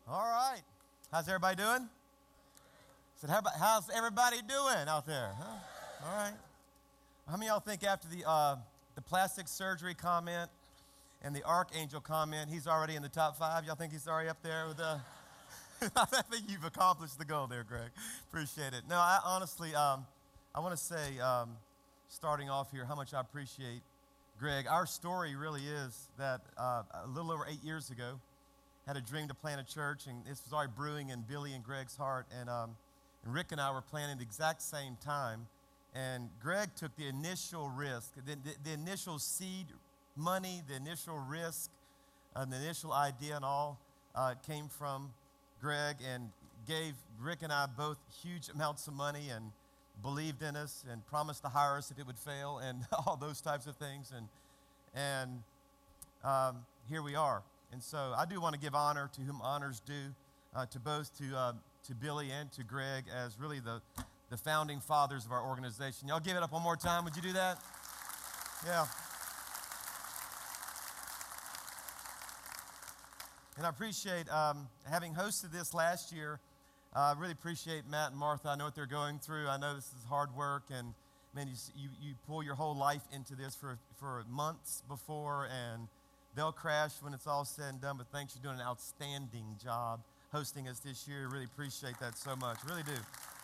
All right. How's everybody doing? Said, how's everybody doing out there? Huh? All right. How many of y'all think after the plastic surgery comment and the archangel comment, he's already in the top 5? Y'all think he's already up there with the? I think you've accomplished the goal there, Greg. Appreciate it. No, I honestly, I want to say, starting off here, how much I appreciate Greg. Our story really is that a little over 8 years ago, had a dream to plant a church, and this was already brewing in Billy and Greg's heart, and Rick and I were planning at the exact same time, and Greg took the initial risk, the initial seed money, the initial risk, the initial idea and all came from Greg, and gave Rick and I both huge amounts of money, and believed in us, and promised to hire us if it would fail, and all those types of things, and here we are. And so I do want to give honor to whom honors due, to both to Billy and to Greg as really the founding fathers of our organization. Y'all give it up one more time. Would you do that? Yeah. And I appreciate having hosted this last year. I really appreciate Matt and Martha. I know what they're going through. I know this is hard work, and man, you pull your whole life into this for months before, and they'll crash when it's all said and done, but thanks, you're doing an outstanding job hosting us this year. Really appreciate that so much, really do.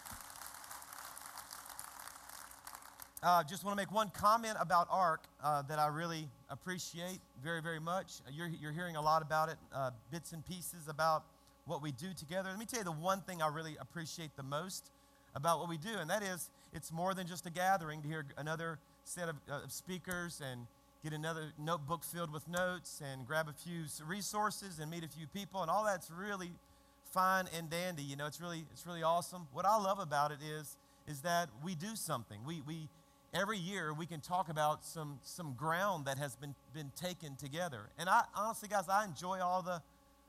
Just want to make one comment about ARC that I really appreciate very, very much. You're hearing a lot about it, bits and pieces about what we do together. Let me tell you the one thing I really appreciate the most about what we do, and that is it's more than just a gathering to hear another set of speakers and get another notebook filled with notes and grab a few resources and meet a few people, and all that's really fine and dandy. You know, it's really awesome. What I love about it is that we do something. We every year we can talk about some ground that has been taken together. And I honestly, guys, I enjoy all the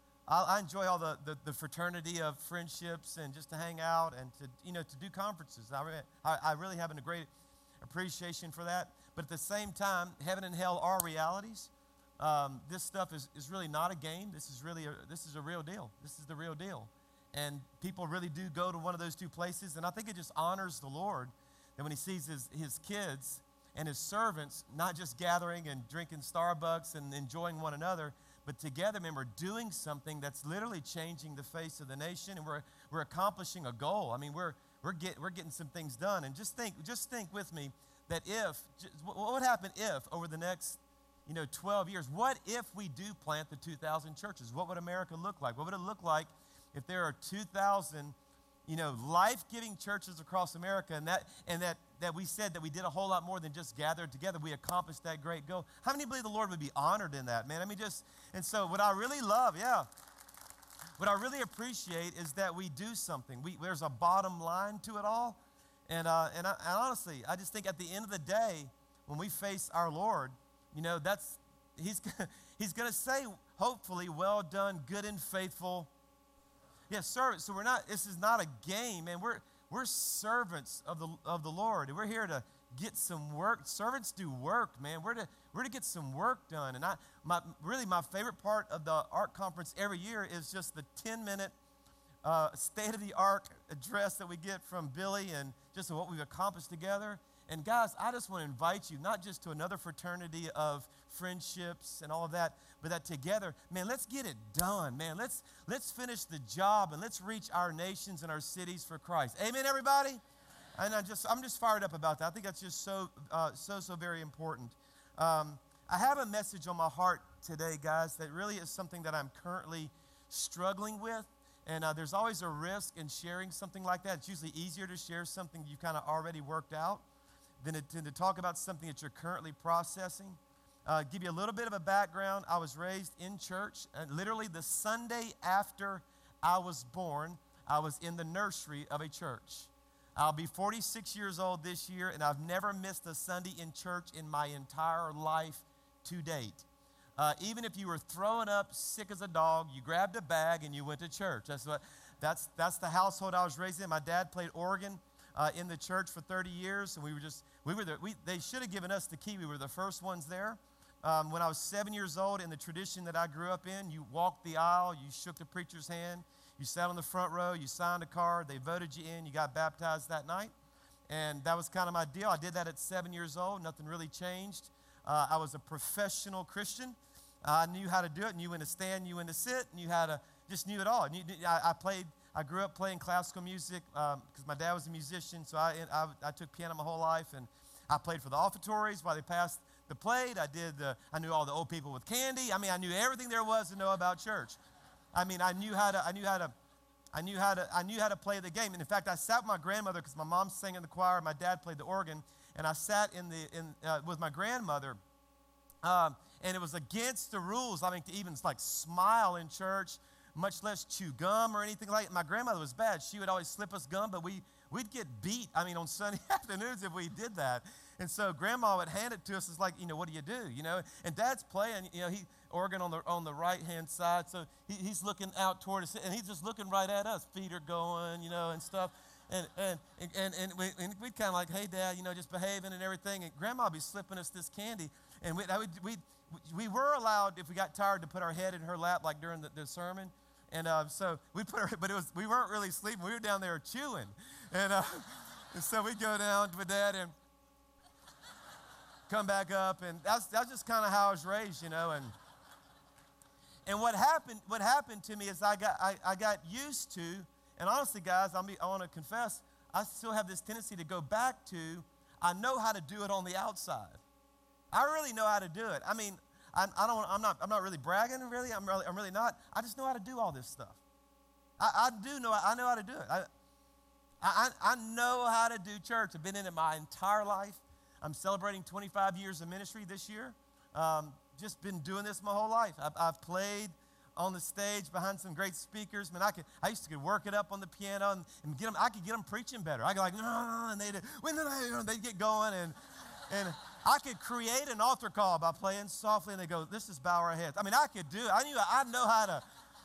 fraternity of friendships and just to hang out and to do conferences. I really have a great appreciation for that. But at the same time, heaven and hell are realities. This stuff is really not a game. This is a real deal. This is the real deal. And people really do go to one of those two places. And I think it just honors the Lord that when he sees his kids and his servants not just gathering and drinking Starbucks and enjoying one another, but together, man, we're doing something that's literally changing the face of the nation, and we're accomplishing a goal. I mean, we're getting some things done. And just think with me that what would happen if over the next 12 years, what if we do plant the 2,000 churches? What would America look like? What would it look like if there are 2,000 life-giving churches across America, and that we said that we did a whole lot more than just gathered together. We accomplished that great goal. How many believe the Lord would be honored in that, man? And so what I really love, what I really appreciate is that we do something. There's a bottom line to it all. And honestly, I just think at the end of the day, when we face our Lord, he's going to say, hopefully, well done, good and faithful. Yes, servants. So this is not a game, man. We're servants of the Lord. And we're here to get some work. Servants do work, man. We're to get some work done. And my favorite part of the ARC conference every year is just the 10-minute state-of-the-art address that we get from Billy and just what we've accomplished together. And guys, I just want to invite you not just to another fraternity of friendships and all of that, but that together, man, let's get it done, man. Let's finish the job and let's reach our nations and our cities for Christ. Amen, everybody? And I'm just fired up about that. I think that's just so very important. I have a message on my heart today, guys, that really is something that I'm currently struggling with. And there's always a risk in sharing something like that. It's usually easier to share something you kind of already worked out than to talk about something that you're currently processing. Give you a little bit of a background. I was raised in church. Literally the Sunday after I was born, I was in the nursery of a church. I'll be 46 years old this year, and I've never missed a Sunday in church in my entire life to date. Even if you were throwing up sick as a dog, you grabbed a bag and you went to church. That's the household I was raised in. My dad played organ in the church for 30 years, and they should have given us the key. We were the first ones there. When I was 7 years old, in the tradition that I grew up in, you walked the aisle, you shook the preacher's hand, you sat on the front row, you signed a card, they voted you in, you got baptized that night. And that was kind of my deal. I did that at 7 years old. Nothing really changed. I was a professional Christian. I knew how to do it. Knew when to stand, knew when to sit, just knew it all. I grew up playing classical music because my dad was a musician. So I took piano my whole life, and I played for the offertories while they passed the plate. I knew all the old people with candy. I mean, I knew everything there was to know about church. I mean, I knew how to play the game. And in fact, I sat with my grandmother because my mom sang in the choir, my dad played the organ, and I sat with my grandmother. And it was against the rules, I mean, to even like smile in church, much less chew gum or anything like that. My grandmother was bad. She would always slip us gum, but we'd get beat, I mean, on Sunday afternoons if we did that. And so grandma would hand it to us. It's like, what do you do, And dad's playing, he organ on the right-hand side. So he's looking out toward us, and he's just looking right at us. Feet are going, and stuff. And we'd kind of like, hey, Dad, just behaving and everything. And Grandma would be slipping us this candy. And we were allowed, if we got tired, to put our head in her lap, like during the sermon. And so we put her, but we weren't really sleeping. We were down there chewing. And so we'd go down with Dad and come back up. And that's just kind of how I was raised, And what happened to me is I got used to, and honestly, guys, I want to confess, I still have this tendency to go back to, I know how to do it on the outside. I really know how to do it. I mean, I'm not really bragging, really. I'm really not. I just know how to do all this stuff. I know how to do it. I know how to do church. I've been in it my entire life. I'm celebrating 25 years of ministry this year. Just been doing this my whole life. I've played on the stage behind some great speakers. Man, I used to could work it up on the piano and get them. I could get them preaching better. I could like, no, and they'd get going, and I could create an altar call by playing softly, and they go, "Let's just bow our heads." I mean, I could do it. I know how to.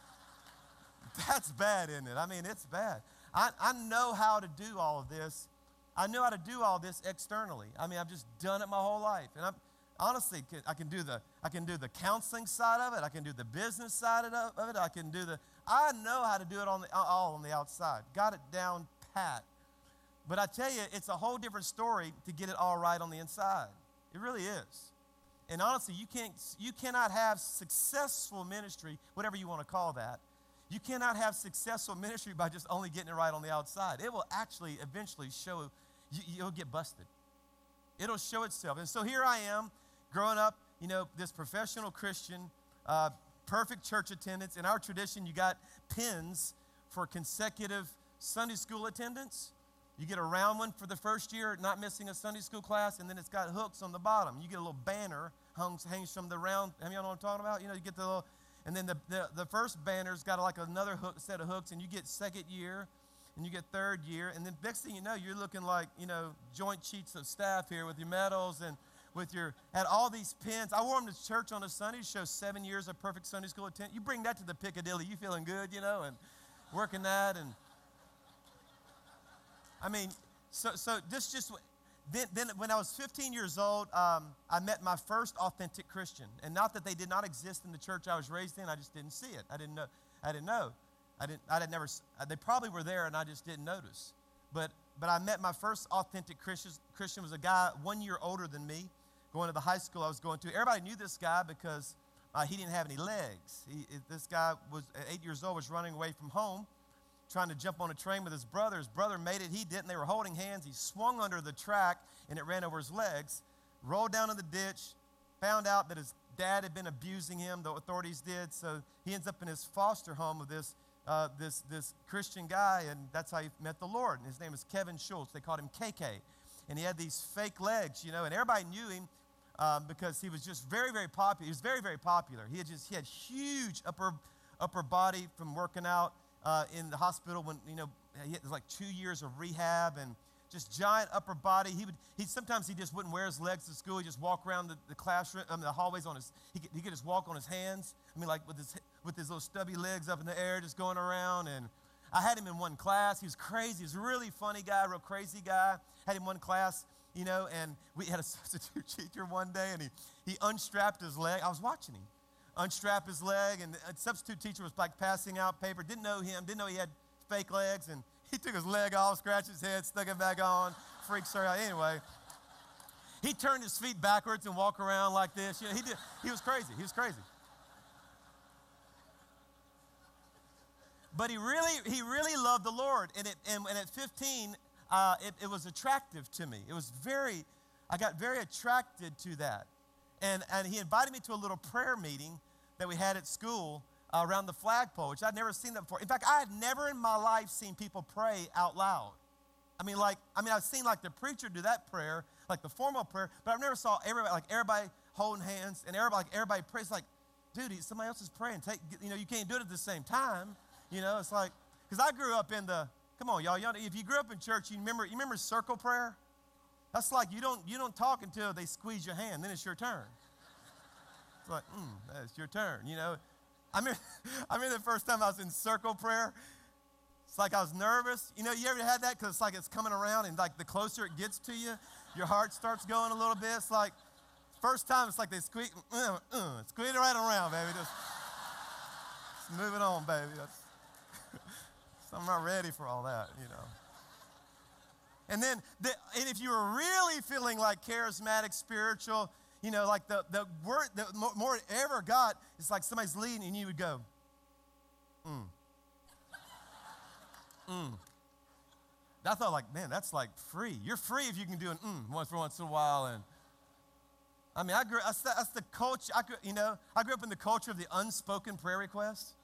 That's bad, isn't it? I mean, it's bad. I know how to do all of this. I know how to do all this externally. I mean, I've just done it my whole life, and honestly, I can do the counseling side of it. I can do the business side of it. I know how to do it all on the outside. Got it down pat. But I tell you, it's a whole different story to get it all right on the inside. It really is. And honestly, you cannot have successful ministry, whatever you want to call that. You cannot have successful ministry by just only getting it right on the outside. It will actually eventually show, you'll get busted. It'll show itself. And so here I am, growing up, this professional Christian, perfect church attendance. In our tradition, you got pins for consecutive Sunday school attendance. You get a round one for the first year, not missing a Sunday school class, and then it's got hooks on the bottom. You get a little banner hangs from the round. You know what I'm talking about? You get the little, and then the first banner's got like another set of hooks, and you get second year, and you get third year, and then next thing you know, you're looking like, joint chiefs of staff here with your medals and had all these pins. I wore them to church on a Sunday to show 7 years of perfect Sunday school attendance. You bring that to the Piccadilly, you feeling good, and working that, and I mean, so this just, then when I was 15 years old, I met my first authentic Christian. And not that they did not exist in the church I was raised in, I just didn't see it. I didn't know. They probably were there and I just didn't notice. But I met my first authentic Christian was a guy 1 year older than me, going to the high school I was going to. Everybody knew this guy because he didn't have any legs. This guy was, at 8 years old, was running away from home, trying to jump on a train with his brother. His brother made it. He didn't. They were holding hands. He swung under the track, and it ran over his legs, rolled down in the ditch, found out that his dad had been abusing him. The authorities did. So he ends up in his foster home with this Christian guy, and that's how he met the Lord. And his name is Kevin Schultz. They called him KK. And he had these fake legs, and everybody knew him because he was just very, very popular. He was very, very popular. He had huge upper body from working out in the hospital when, he had like 2 years of rehab and just giant upper body. Sometimes he just wouldn't wear his legs to school. He'd just walk around the classroom, the hallways he could just walk on his hands. I mean, like with his little stubby legs up in the air, just going around. And I had him in one class. He was crazy. He was a really funny guy, real crazy guy. Had him in one class. and we had a substitute teacher one day, and he unstrapped his leg. I was watching him unstrap his leg, and the substitute teacher was like passing out paper, didn't know him, didn't know he had fake legs, and he took his leg off, scratched his head, stuck it back on, freaks her out. Anyway, he turned his feet backwards and walked around like this. He was crazy. He was crazy. But he really loved the Lord, and at 15, it was attractive to me. I got very attracted to that. And he invited me to a little prayer meeting that we had at school around the flagpole, which I'd never seen that before. In fact, I had never in my life seen people pray out loud. I've seen like the preacher do that prayer, like the formal prayer, but I've never saw everybody holding hands and everybody prays. Like, dude, somebody else is praying. You can't do it at the same time. It's like, because I grew up come on, y'all. If you grew up in church, you remember circle prayer? That's like you don't talk until they squeeze your hand, then it's your turn. It's like, that's your turn, I remember the first time I was in circle prayer, it's like I was nervous. You ever had that? Because it's like it's coming around, and like the closer it gets to you, your heart starts going a little bit. It's like, first time, it's like they squeeze it right around, baby. Just move it on, baby. I'm not ready for all that, And then, and if you were really feeling like charismatic, spiritual, like the word, the more it ever got, it's like somebody's leading and you would go, I thought, like, man, that's like free. You're free if you can do an once in a while. And that's the culture. I grew up in the culture of the unspoken prayer request.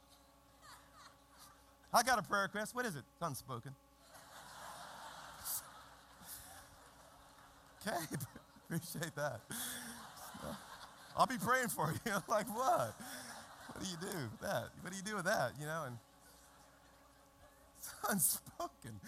I got a prayer request. What is it? It's unspoken. Okay, appreciate that. I'll be praying for you. Like, what? What do you do with that? What do you do with that? And it's unspoken.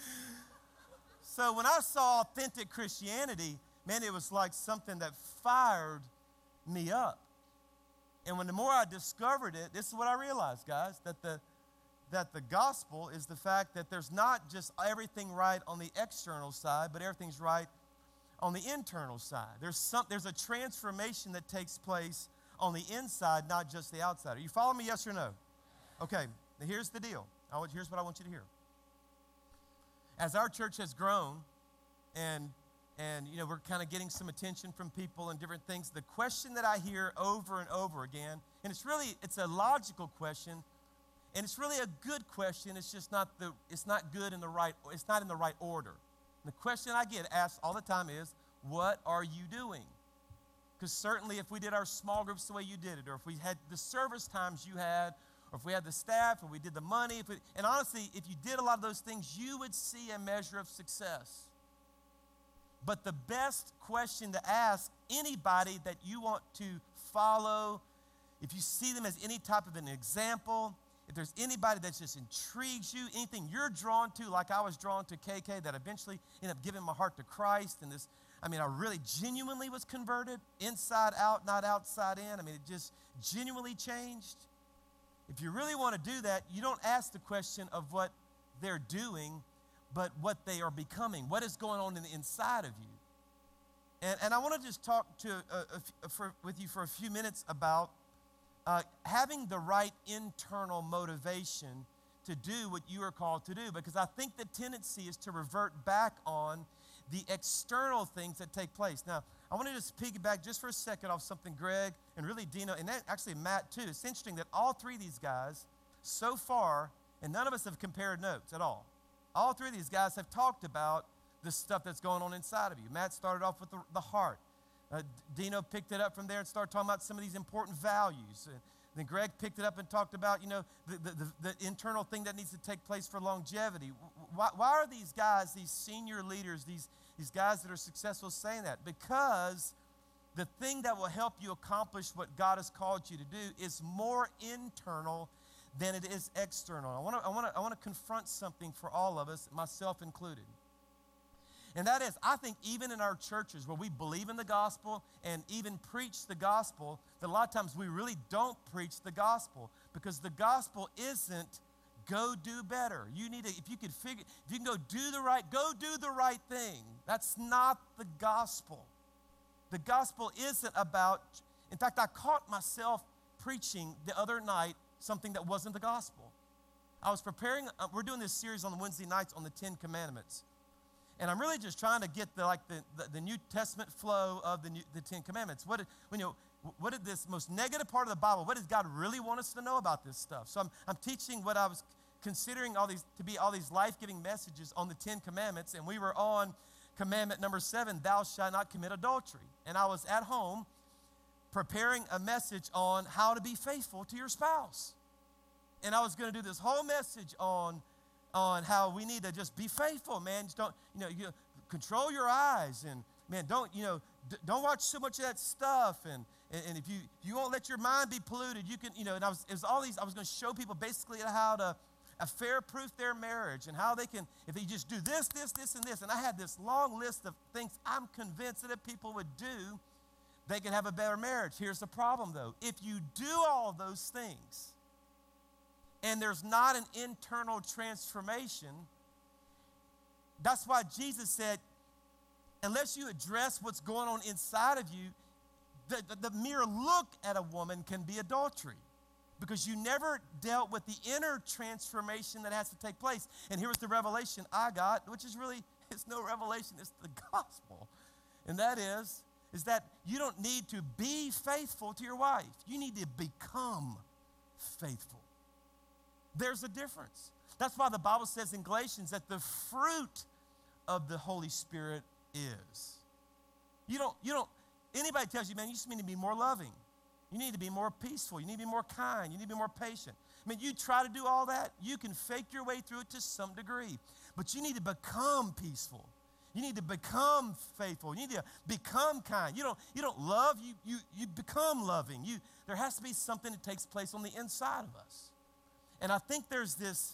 So when I saw authentic Christianity, man, it was like something that fired me up. And the more I discovered it, this is what I realized, guys, that the gospel is the fact that there's not just everything right on the external side, but everything's right on the internal side. There's a transformation that takes place on the inside, not just the outside. Are you following me, yes or no? Okay, now here's the deal. Here's what I want you to hear. As our church has grown, and we're kind of getting some attention from people and different things, the question that I hear over and over again, and it's a logical question, and it's really a good question. It's just not in the right order. And the question I get asked all the time is, what are you doing? Because certainly if we did our small groups the way you did it, or if we had the service times you had, or if we had the staff, or we did the money, and honestly, if you did a lot of those things, you would see a measure of success. But the best question to ask anybody that you want to follow, if you see them as any type of an example, if there's anybody that just intrigues you, anything you're drawn to, like I was drawn to KK, that eventually ended up giving my heart to Christ, and I really genuinely was converted, inside out, not outside in. It just genuinely changed. If you really want to do that, you don't ask the question of what they're doing, but what they are becoming, what is going on in the inside of you. And I want to just talk with you for a few minutes about having the right internal motivation to do what you are called to do, because I think the tendency is to revert back on the external things that take place. Now, I want to just piggyback just for a second off something Greg and really Dino, and actually Matt too. It's interesting that all three of these guys so far, and none of us have compared notes at all. All three of these guys have talked about the stuff that's going on inside of you. Matt started off with the heart. Dino picked it up from there and started talking about some of these important values. Then Greg picked it up and talked about, the internal thing that needs to take place for longevity. Why are these guys, these senior leaders, these guys that are successful saying that? Because the thing that will help you accomplish what God has called you to do is more internal than it is external. I want to confront something for all of us, myself included. And that is, I think even in our churches where we believe in the gospel and even preach the gospel, that a lot of times we really don't preach the gospel, because the gospel isn't go do better. You need to, if you can go do the right thing. That's not the gospel. The gospel isn't about, in fact, I caught myself preaching the other night something that wasn't the gospel. I was preparing, we're doing this series on Wednesday nights on the 10 Commandments. And I'm really just trying to get the New Testament flow of the 10 Commandments. What did this most negative part of the Bible, what does God really want us to know about this stuff? So I'm teaching what I was considering all these life-giving messages on the 10 Commandments, and we were on commandment number 7, thou shalt not commit adultery. And I was at home preparing a message on how to be faithful to your spouse. And I was going to do this whole message on how we need to just be faithful, man. Just don't, control your eyes, and man, don't watch so much of that stuff, and if you won't let your mind be polluted, you can, and I was going to show people basically how to affair-proof their marriage, and how they can, if they just do this, and this, and I had this long list of things I'm convinced that if people would do, they could have a better marriage. Here's the problem, though. If you do all those things, and there's not an internal transformation, that's why Jesus said, unless you address what's going on inside of you, the mere look at a woman can be adultery, because you never dealt with the inner transformation that has to take place. And here's the revelation I got, which is really, it's no revelation, it's the gospel. And that is that you don't need to be faithful to your wife. You need to become faithful. There's a difference. That's why the Bible says in Galatians that the fruit of the Holy Spirit is. Anybody tells you, man, you just need to be more loving. You need to be more peaceful. You need to be more kind. You need to be more patient. I mean, you try to do all that, you can fake your way through it to some degree. But you need to become peaceful. You need to become faithful. You need to become kind. You don't love, you become loving. There has to be something that takes place on the inside of us. And I think there's this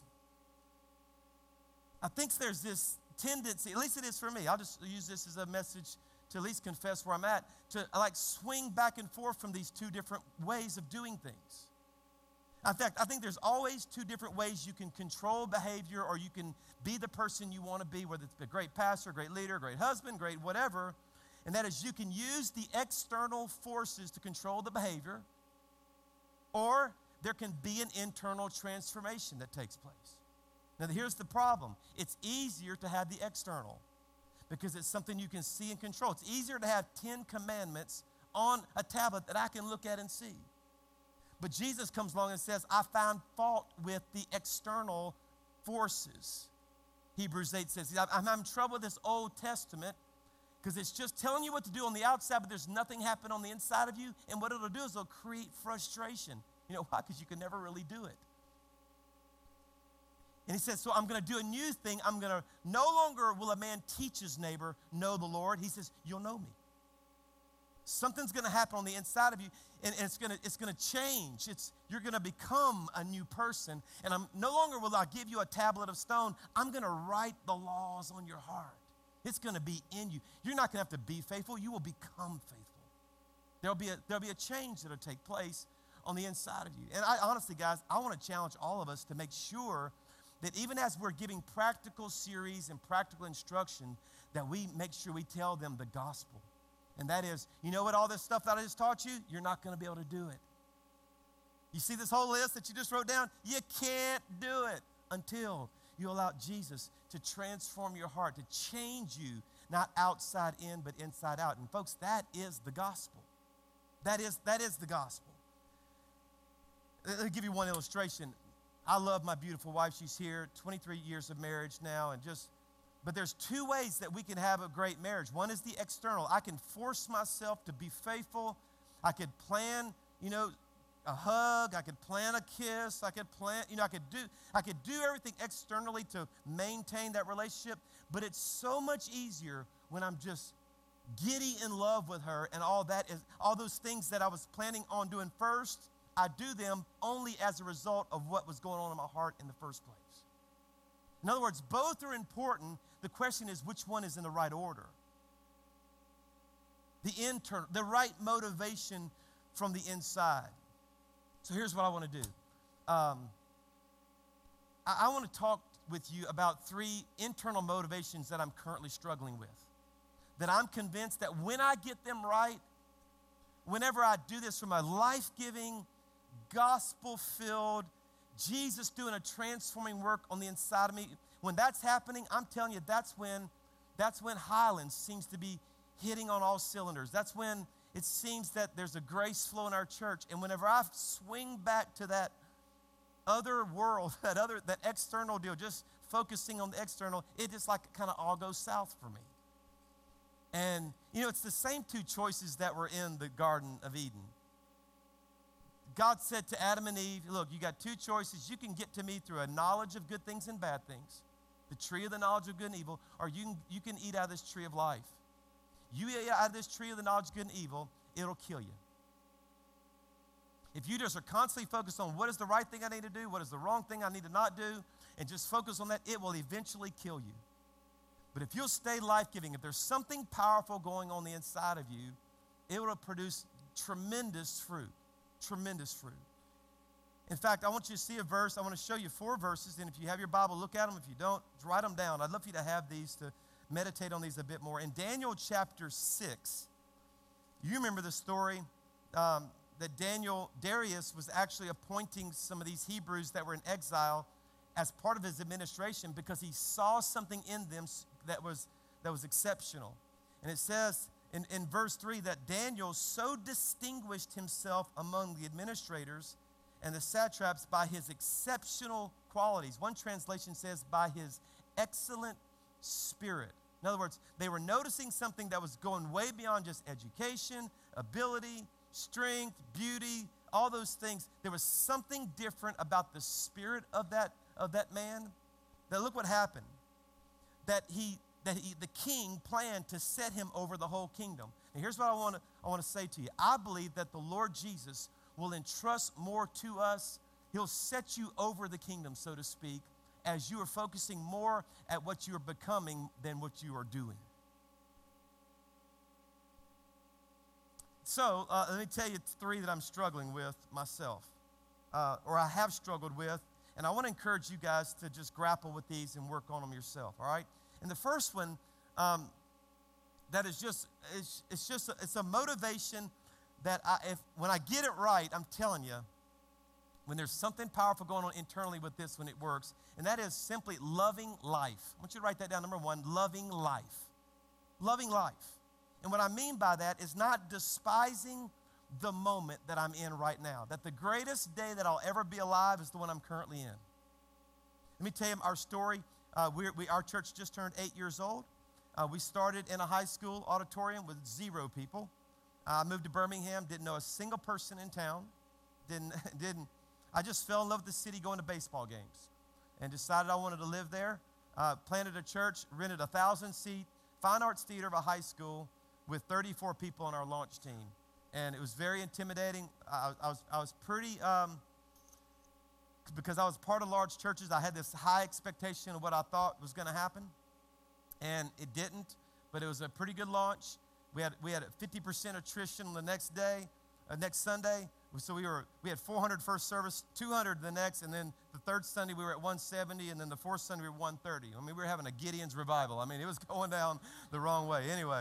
tendency, at least it is for me. I'll just use this as a message to at least confess where I'm at, to swing back and forth from these two different ways of doing things. In fact, I think there's always two different ways you can control behavior, or you can be the person you want to be, whether it's a great pastor, great leader, great husband, great whatever. And that is, you can use the external forces to control the behavior, or there can be an internal transformation that takes place. Now, here's the problem. It's easier to have the external because it's something you can see and control. It's easier to have 10 commandments on a tablet that I can look at and see. But Jesus comes along and says, I found fault with the external forces. Hebrews 8 says, I'm having trouble with this Old Testament because it's just telling you what to do on the outside, but there's nothing happening on the inside of you. And what it'll do is it'll create frustration. You know why? Because you can never really do it. And he says, so I'm going to do a new thing. No longer will a man teach his neighbor, know the Lord. He says, you'll know me. Something's going to happen on the inside of you, and it's going to change. You're going to become a new person. And no longer will I give you a tablet of stone. I'm going to write the laws on your heart. It's going to be in you. You're not going to have to be faithful. You will become faithful. There'll be a change that'll take place on the inside of you. And honestly, guys, I want to challenge all of us to make sure that even as we're giving practical series and practical instruction, that we make sure we tell them the gospel. And that is, you know what, all this stuff that I just taught you, you're not going to be able to do it. You see this whole list that you just wrote down? You can't do it until you allow Jesus to transform your heart, to change you, not outside in, but inside out. And folks, that is the gospel. That is the gospel. Let me give you one illustration. I love my beautiful wife. She's here, 23 years of marriage now, but there's two ways that we can have a great marriage. One is the external. I can force myself to be faithful. I could plan, a hug. I could plan a kiss. I could plan, I could do everything externally to maintain that relationship. But it's so much easier when I'm just giddy in love with her, and all those things that I was planning on doing first, I do them only as a result of what was going on in my heart in the first place. In other words, both are important. The question is, which one is in the right order? The right motivation from the inside. So here's what I want to do. I want to talk with you about 3 internal motivations that I'm currently struggling with. That I'm convinced that when I get them right, whenever I do this from a life-giving, gospel-filled, Jesus doing a transforming work on the inside of me, when that's happening, I'm telling you, that's when Highlands seems to be hitting on all cylinders. That's when it seems that there's a grace flow in our church. And whenever I swing back to that other world, that external deal, just focusing on the external, it just like kind of all goes south for me. And, it's the same 2 choices that were in the Garden of Eden. God said to Adam and Eve, look, you got 2 choices. You can get to me through a knowledge of good things and bad things, the tree of the knowledge of good and evil, or you can eat out of this tree of life. You eat out of this tree of the knowledge of good and evil, it'll kill you. If you just are constantly focused on what is the right thing I need to do, what is the wrong thing I need to not do, and just focus on that, it will eventually kill you. But if you'll stay life-giving, if there's something powerful going on the inside of you, it will produce tremendous fruit. Tremendous fruit. In fact, I want you to see a verse. I want to show you 4 verses, and if you have your Bible, look at them. If you don't, write them down. I'd love for you to have these, to meditate on these a bit more. In Daniel chapter 6, you remember the story that Darius was actually appointing some of these Hebrews that were in exile as part of his administration because he saw something in them that was exceptional. And it says in verse 3 that Daniel so distinguished himself among the administrators and the satraps by his exceptional qualities. One translation says by his excellent spirit. In other words, they were noticing something that was going way beyond just education, ability, strength, beauty, all those things. There was something different about the spirit of that man. That look what happened. That the king planned to set him over the whole kingdom. And here's what I want to say to you. I believe that the Lord Jesus will entrust more to us. He'll set you over the kingdom, so to speak, as you are focusing more at what you are becoming than what you are doing. So let me tell you 3 that I'm struggling with myself, or I have struggled with, and I want to encourage you guys to just grapple with these and work on them yourself, all right? And the first one, that is just, it's a motivation that when I get it right, I'm telling you, when there's something powerful going on internally with this, when it works, and that is simply loving life. I want you to write that down. Number 1, loving life. Loving life. And what I mean by that is not despising the moment that I'm in right now. That the greatest day that I'll ever be alive is the one I'm currently in. Let me tell you our story. Our church just turned 8 years old. We started in a high school auditorium with 0 people. I moved to Birmingham, didn't know a single person in town. I just fell in love with the city going to baseball games and decided I wanted to live there. Planted a church, rented a 1,000-seat fine arts theater of a high school with 34 people on our launch team. And it was very intimidating. I was pretty, because I was part of large churches, I had this high expectation of what I thought was going to happen. And it didn't, but it was a pretty good launch. We had a 50% attrition the next Sunday. So we had 400 first service, 200 the next, and then the third Sunday we were at 170, and then the fourth Sunday we were 130. I mean, we were having a Gideon's revival. I mean, it was going down the wrong way. Anyway,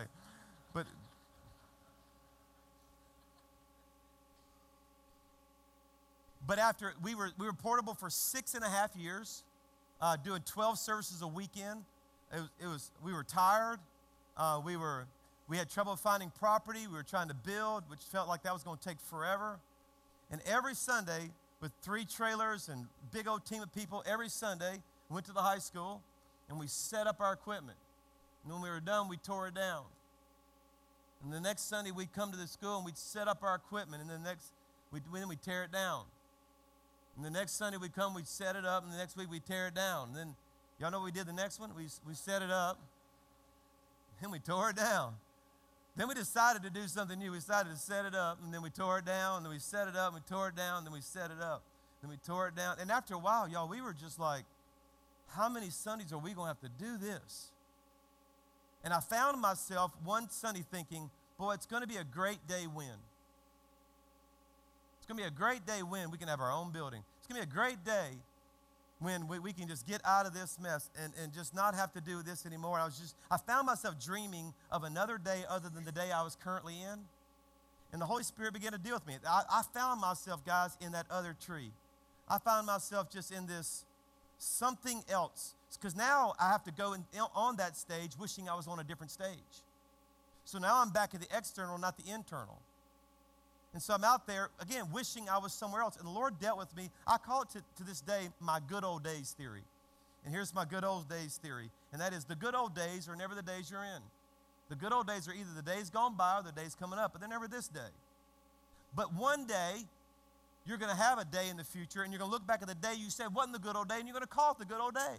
but after we were portable for 6.5 years, doing 12 services a weekend. We were tired. We had trouble finding property. We were trying to build, which felt like that was going to take forever. And every Sunday, with 3 trailers and big old team of people, every Sunday, we went to the high school and we set up our equipment. And when we were done, we tore it down. And the next Sunday, we'd come to the school and we'd set up our equipment. And then we'd tear it down. And the next Sunday, we'd come, we'd set it up. And the next week, we'd tear it down. And then, y'all know what we did the next one? We set it up. And we tore it down. Then we decided to do something new. We decided to set it up, and then we tore it down, and then we set it up, and we tore it down, and then we set it up. Then we tore it down. And after a while, y'all, we were just like, how many Sundays are we going to have to do this? And I found myself one Sunday thinking, boy, it's going to be a great day when. It's going to be a great day when we can have our own building. It's going to be a great day when we can just get out of this mess and just not have to do this anymore. And I found myself dreaming of another day other than the day I was currently in. And the Holy Spirit began to deal with me. I found myself, guys, in that other tree. I found myself just in this something else. Because now I have to go on that stage wishing I was on a different stage. So now I'm back at the external, not the internal. And so I'm out there, again, wishing I was somewhere else. And the Lord dealt with me. I call it to this day my good old days theory. And here's my good old days theory. And that is the good old days are never the days you're in. The good old days are either the days gone by or the days coming up, but they're never this day. But one day, you're going to have a day in the future, and you're going to look back at the day you said wasn't the good old day, and you're going to call it the good old day.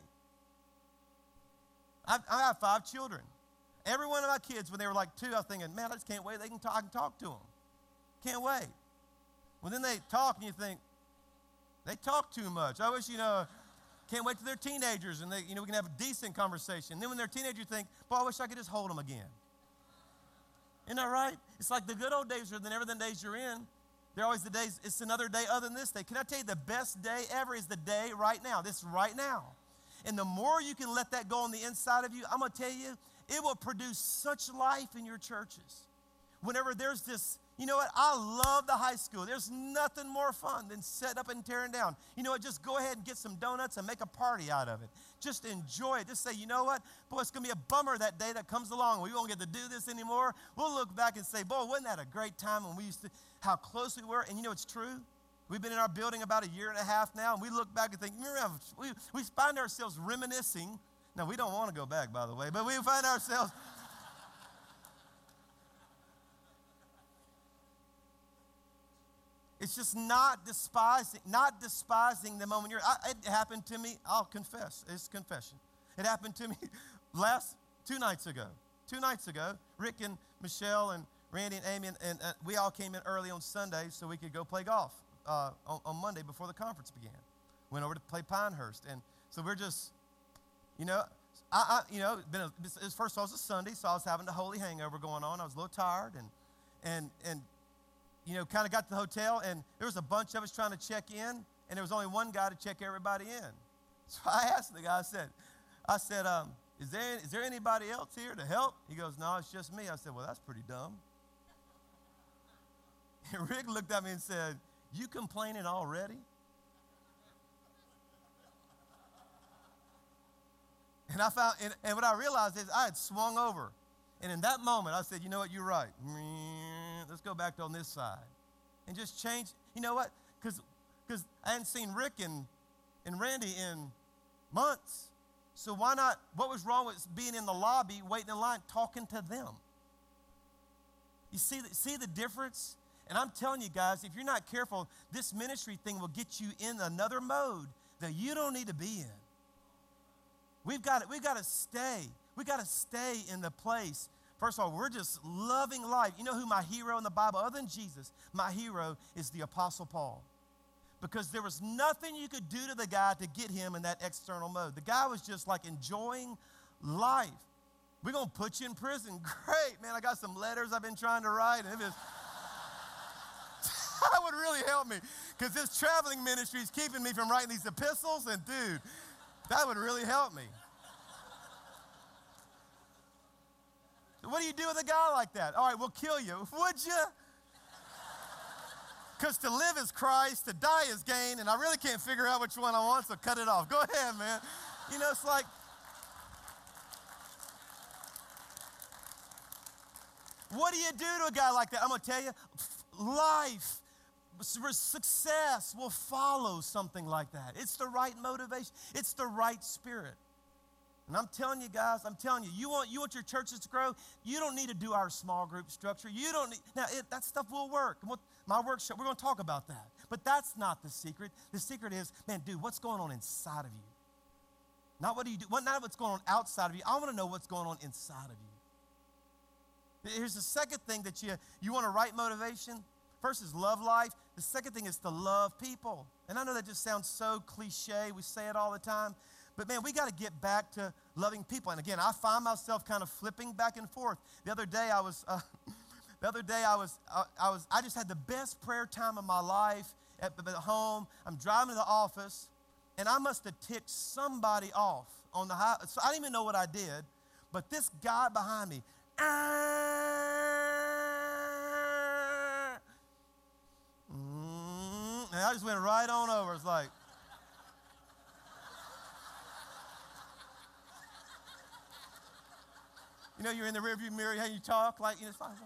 I have 5 children. Every one of my kids, when they were like 2, I was thinking, man, I just can't wait. I can talk to them. Can't wait. Well, then they talk, and you think, they talk too much. I wish, can't wait till they're teenagers, and we can have a decent conversation. And then when they're teenagers, you think, boy, I wish I could just hold them again. Isn't that right? It's like the good old days are never the days you're in. They're always the days, it's another day other than this day. Can I tell you the best day ever is the day right now, this right now. And the more you can let that go on the inside of you, I'm going to tell you, it will produce such life in your churches. Whenever there's this, you know what, I love the high school. There's nothing more fun than setting up and tearing down. You know what, just go ahead and get some donuts and make a party out of it. Just enjoy it. Just say, you know what, boy, it's going to be a bummer that day that comes along. We won't get to do this anymore. We'll look back and say, boy, wasn't that a great time when we used to, how close we were. And you know, it's true. We've been in our building about a year and a half now, and we look back and think, we find ourselves reminiscing. Now, we don't want to go back, by the way, but we find ourselves it's just not despising the moment you're. It happened to me. I'll confess. It's confession. It happened to me 2 nights ago. 2 nights ago, Rick and Michelle and Randy and Amy and we all came in early on Sunday so we could go play golf on Monday before the conference began. Went over to play Pinehurst, and so we're just, first of all, it was a Sunday, so I was having the holy hangover going on. I was a little tired, and kind of got to the hotel, and there was a bunch of us trying to check in, and there was only one guy to check everybody in. So I asked the guy, I said, is there anybody else here to help? He goes, no, it's just me. I said, well, that's pretty dumb. And Rick looked at me and said, you complaining already? And what I realized is I had swung over. And in that moment, I said, you know what, you're right. Let's go back to on this side. And just change. You know what? Because I hadn't seen Rick and Randy in months. So why not, what was wrong with being in the lobby, waiting in line, talking to them? You see the difference? And I'm telling you guys, if you're not careful, this ministry thing will get you in another mode that you don't need to be in. We've got to stay. We've got to stay in the place. First of all, we're just loving life. You know who my hero in the Bible, other than Jesus, my hero is the Apostle Paul. Because there was nothing you could do to the guy to get him in that external mode. The guy was just like enjoying life. We're going to put you in prison. Great, man. I got some letters I've been trying to write. And that would really help me. Because this traveling ministry is keeping me from writing these epistles. And dude, that would really help me. What do you do with a guy like that? All right, we'll kill you. Would you? Because to live is Christ, to die is gain, and I really can't figure out which one I want, so cut it off. Go ahead, man. It's like, what do you do to a guy like that? I'm going to tell you, life, success will follow something like that. It's the right motivation. It's the right spirit. And I'm telling you guys, you want your churches to grow, you don't need to do our small group structure. You don't need, now that stuff will work. My workshop, we're going to talk about that. But that's not the secret. The secret is, man, dude, what's going on inside of you? Not what do you do, not what's going on outside of you. I want to know what's going on inside of you. Here's the second thing that you want a right motivation. First is love life. The second thing is to love people. And I know that just sounds so cliche. We say it all the time. But man, we got to get back to loving people. And again, I find myself kind of flipping back and forth. The other day I just had the best prayer time of my life at home. I'm driving to the office, And I must have ticked somebody off on the high. So I didn't even know what I did. But this guy behind me, and I just went right on over. It's like, you know, you're in the rearview mirror, how you talk, like, you know, it's fine.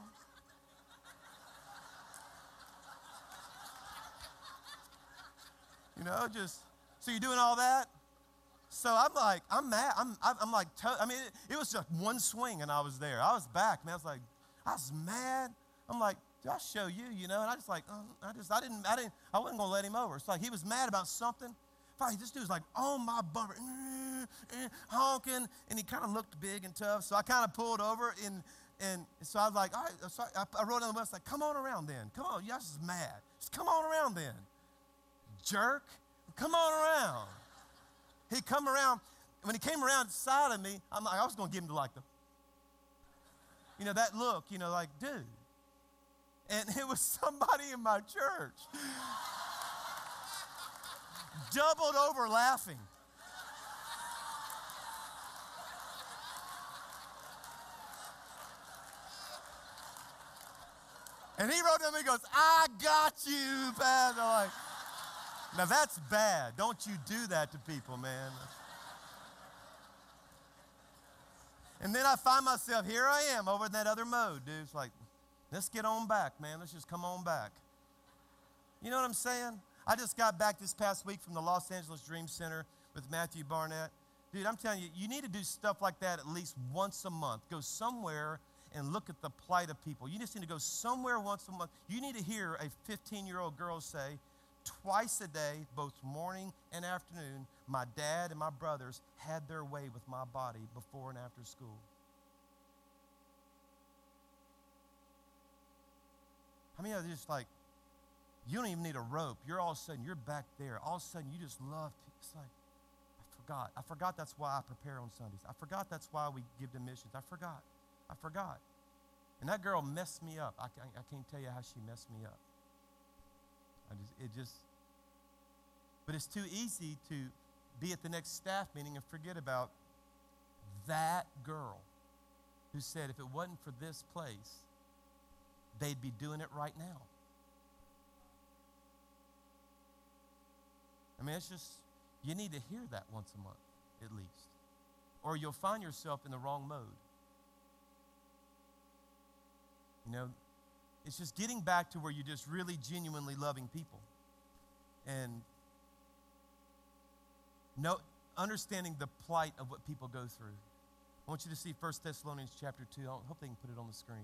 You know, just, so you're doing all that? So I'm like, I'm mad. I'm like, I mean, it was just one swing and I was there. I was back, man. I was mad. I'm like, dude, I'll show you, you know. And I just like, I wasn't gonna let him over. It's like he was mad about something. Finally, this dude was like on my bumper, honking, and he kind of looked big and tough. So I kind of pulled over, and so I was like, all right. So I rode on the bus like, come on around then. Come on, y'all just mad. Just come on around then. Jerk, come on around. He come around. When he came around side of me, I was going to give him like the, you know, that look, you know, like, dude. And it was somebody in my church. Doubled over laughing. And he wrote to me and goes, I got you, Pastor. I'm like, now that's bad. Don't you do that to people, man. And then I find myself, here I am over in that other mode, dude. It's like, let's get on back, man. Let's just come on back. You know what I'm saying? I just got back this past week from the Los Angeles Dream Center with Matthew Barnett. Dude, I'm telling you, you need to do stuff like that at least once a month. Go somewhere and look at the plight of people. You just need to go somewhere once a month. You need to hear a 15-year-old girl say, twice a day, both morning and afternoon, my dad and my brothers had their way with my body before and after school. I mean, just like, you don't even need a rope. You're all of a sudden, you're back there. All of a sudden, you just love people. It's like, I forgot that's why I prepare on Sundays. I forgot that's why we give to missions. I forgot. And that girl messed me up. I can't tell you how she messed me up. But it's too easy to be at the next staff meeting and forget about that girl who said if it wasn't for this place, they'd be doing it right now. I mean, it's just, you need to hear that once a month, at least. Or you'll find yourself in the wrong mode. You know, it's just getting back to where you're just really genuinely loving people. And understanding the plight of what people go through. I want you to see 1 Thessalonians chapter 2. I hope they can put it on the screen.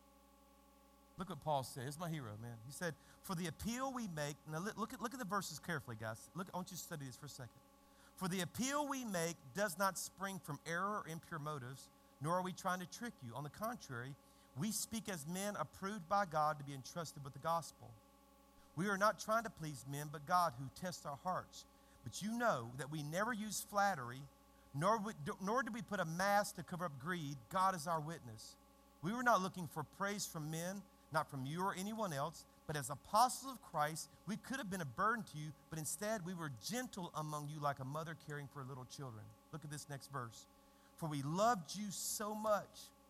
Look what Paul said. He's my hero, man. He said, for the appeal we make, now look at the verses carefully, guys. Look, I want you to study this for a second. For the appeal we make does not spring from error or impure motives, nor are we trying to trick you. On the contrary, we speak as men approved by God to be entrusted with the gospel. We are not trying to please men, but God who tests our hearts. But you know that we never use flattery, nor do we put a mask to cover up greed. God is our witness. We were not looking for praise from men, not from you or anyone else, but as apostles of Christ, we could have been a burden to you, but instead we were gentle among you like a mother caring for her little children. Look at this next verse. For we loved you so much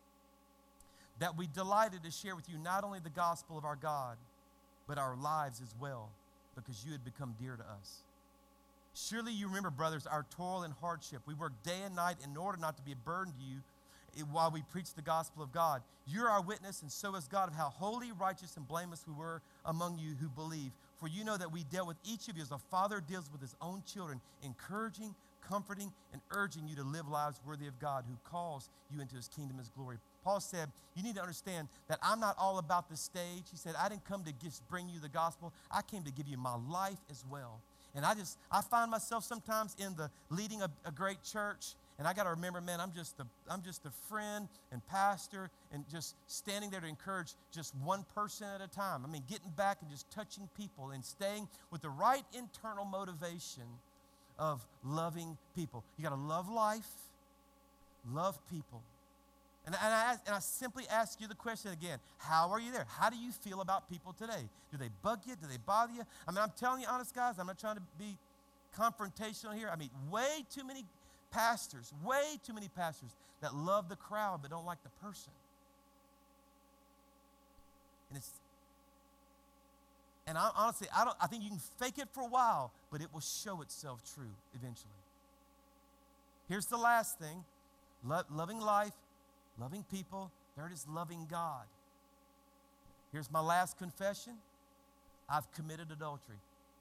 that we delighted to share with you not only the gospel of our God, but our lives as well, because you had become dear to us. Surely you remember, brothers, our toil and hardship. We worked day and night in order not to be a burden to you while we preach the gospel of God. You're our witness, and so is God, of how holy, righteous, and blameless we were among you who believe. For you know that we dealt with each of you as a father deals with his own children, encouraging, comforting, and urging you to live lives worthy of God, who calls you into his kingdom, his glory. Paul said, you need to understand that I'm not all about the stage. He said, I didn't come to just bring you the gospel. I came to give you my life as well. And I find myself sometimes in the leading a great church, and I got to remember, man, I'm just a friend and pastor and just standing there to encourage just one person at a time. I mean, getting back and just touching people and staying with the right internal motivation of loving people. You got to love life, love people. And I simply ask you the question again, how are you there? How do you feel about people today? Do they bug you? Do they bother you? I mean, I'm telling you honest, guys, I'm not trying to be, confrontational here. I mean, way too many pastors that love the crowd but don't like the person. And honestly, I think you can fake it for a while, but it will show itself true eventually. Here's the last thing. Loving life, loving people. Third is loving God. Here's my last confession. I've committed adultery.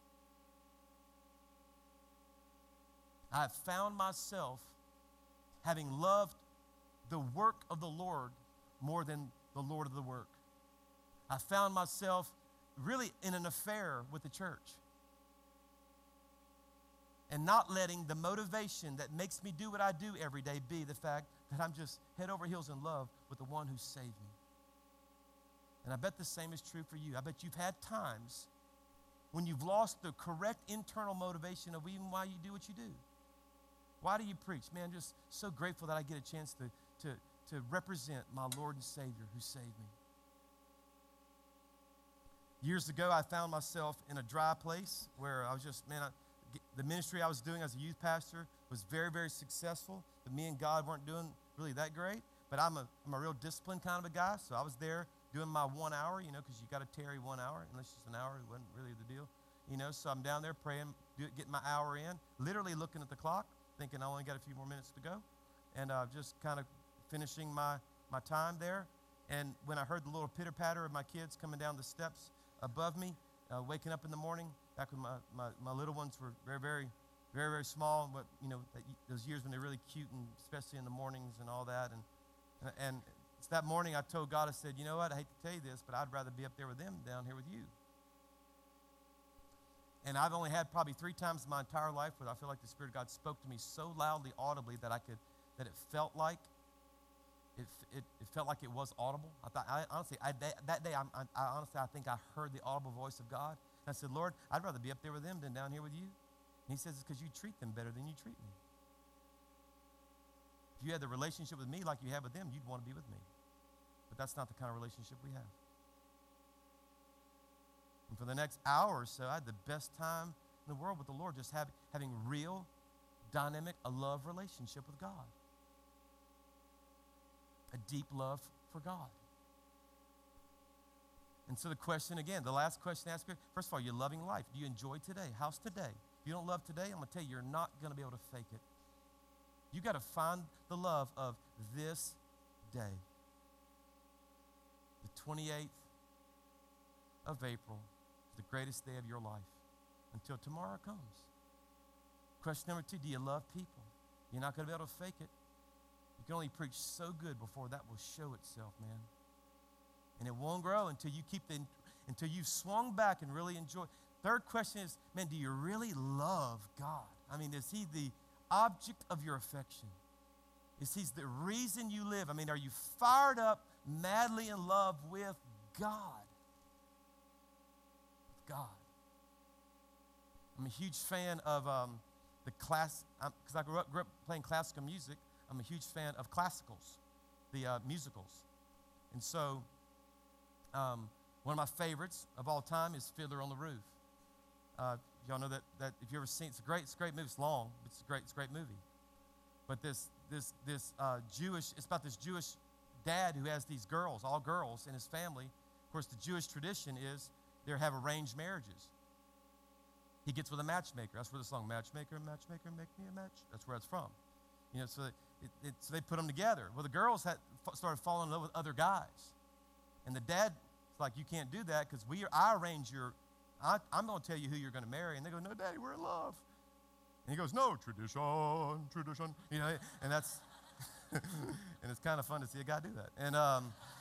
I have found myself having loved the work of the Lord more than the Lord of the work. I found myself really in an affair with the church and not letting the motivation that makes me do what I do every day be the fact that I'm just head over heels in love with the one who saved me. And I bet the same is true for you. I bet you've had times when you've lost the correct internal motivation of even why you do what you do. Why do you preach? Man, I'm just so grateful that I get a chance to represent my Lord and Savior who saved me. Years ago, I found myself in a dry place where I was just, the ministry I was doing as a youth pastor was very, very successful, but me and God weren't doing really that great. But I'm a real disciplined kind of a guy, so I was there doing my 1 hour, because you got to tarry 1 hour, unless it's an hour, it wasn't really the deal, So I'm down there praying, getting my hour in, literally looking at the clock, thinking I only got a few more minutes to go, and just kind of finishing my time there. And when I heard the little pitter-patter of my kids coming down the steps above me, waking up in the morning, back when my little ones were very, very, very, very small, but those years when they're really cute, and especially in the mornings and all that, and it's that morning I told God, I said, you know what, I hate to tell you this, but I'd rather be up there with them than down here with you. And I've only had probably 3 times in my entire life where I feel like the Spirit of God spoke to me so loudly, audibly, that it felt like it was audible. That day, I think I heard the audible voice of God. And I said, Lord, I'd rather be up there with them than down here with you. And he says, it's because you treat them better than you treat me. If you had the relationship with me like you have with them, you'd want to be with me. But that's not the kind of relationship we have. And for the next hour or so, I had the best time in the world with the Lord, just having real, dynamic, a love relationship with God. A deep love for God. And so the question again, the last question to ask you, first of all, you're loving life. Do you enjoy today? How's today? If you don't love today, I'm going to tell you, you're not going to be able to fake it. You got to find the love of this day. The 28th of April is the greatest day of your life until tomorrow comes. Question number 2, do you love people? You're not going to be able to fake it. You can only preach so good before that will show itself, man. And it won't grow until you've swung back and really enjoy. Third question is, man, do you really love God? I mean, is he the object of your affection? Is he the reason you live? I mean, are you fired up, madly in love with God? With God. I'm a huge fan of the class, because I grew up playing classical music. I'm a huge fan of classicals, the musicals. And so one of my favorites of all time is Fiddler on the Roof. Y'all know that if you ever seen, it's a great movie. It's long, but it's a great movie. But this Jewish, it's about this Jewish dad who has these girls, all girls in his family. Of course, the Jewish tradition is they have arranged marriages. He gets with a matchmaker. That's where the song, Matchmaker, Matchmaker, Make Me a Match. That's where it's from. So they put them together. Well, the girls started falling in love with other guys. And the dad's like, you can't do that because I'm going to tell you who you're going to marry. And they go, no, Daddy, we're in love. And he goes, no, tradition. And that's, and it's kind of fun to see a guy do that.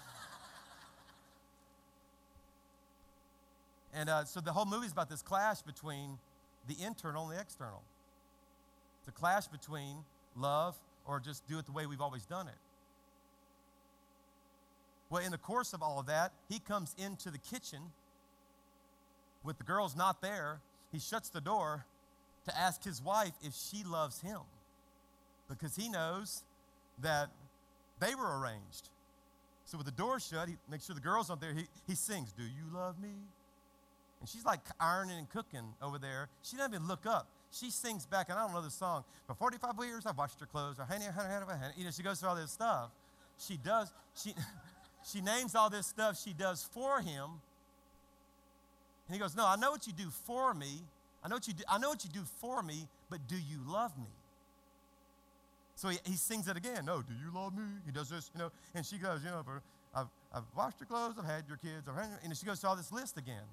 So the whole movie is about this clash between the internal and the external. It's a clash between love or just do it the way we've always done it. Well, in the course of all of that, he comes into the kitchen with the girls not there. He shuts the door to ask his wife if she loves him because he knows that they were arranged. So with the door shut, he makes sure the girls aren't there. He sings, "Do you love me?" And she's like ironing and cooking over there. She doesn't even look up. she sings back, and I don't know the song. For 45 years, I've washed her clothes. She goes through all this stuff. She does. She names all this stuff she does for him. And he goes, no, I know what you do for me. I know what you do for me, but do you love me? So he sings it again. No, do you love me? He does this, and she goes, I've washed your clothes, I've had your kids, and she goes through all this list again.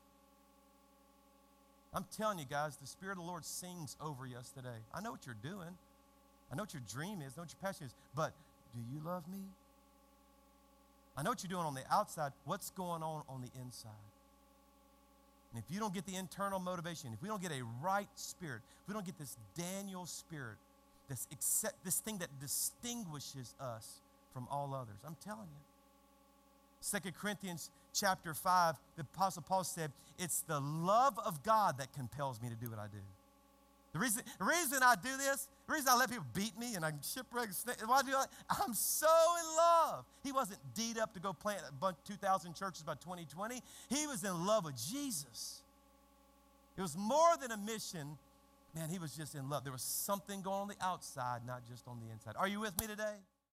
I'm telling you guys, the Spirit of the Lord sings over us today. I know what you're doing. I know what your dream is, I know what your passion is, but do you love me? I know what you're doing on the outside. What's going on the inside? And if you don't get the internal motivation, if we don't get a right spirit, if we don't get this Daniel spirit, this thing that distinguishes us from all others, I'm telling you. 2 Corinthians chapter 5, the Apostle Paul said, it's the love of God that compels me to do what I do. The reason I do this, the reason I let people beat me and I shipwreck, why do I'm so in love. He wasn't D'd up to go plant 2,000 churches by 2020. He was in love with Jesus. It was more than a mission. Man, he was just in love. There was something going on the outside, not just on the inside. Are you with me today?